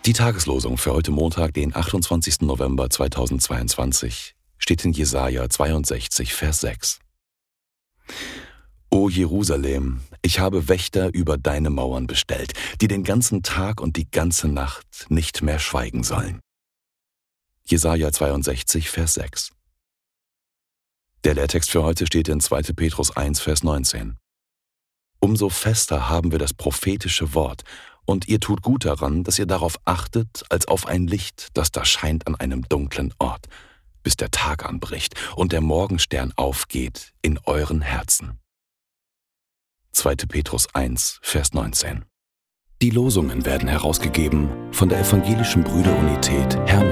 Die Tageslosung für heute Montag, den 28. November 2022, steht in Jesaja 62, Vers 6. O Jerusalem, ich habe Wächter über deine Mauern bestellt, die den ganzen Tag und die ganze Nacht nicht mehr schweigen sollen. Jesaja 62, Vers 6. Der Lehrtext für heute steht in 2. Petrus 1, Vers 19. Umso fester haben wir das prophetische Wort, und ihr tut gut daran, dass ihr darauf achtet, als auf ein Licht, das da scheint an einem dunklen Ort, bis der Tag anbricht und der Morgenstern aufgeht in euren Herzen. 2. Petrus 1, Vers 19. Die Losungen werden herausgegeben von der Evangelischen Brüderunität Hermann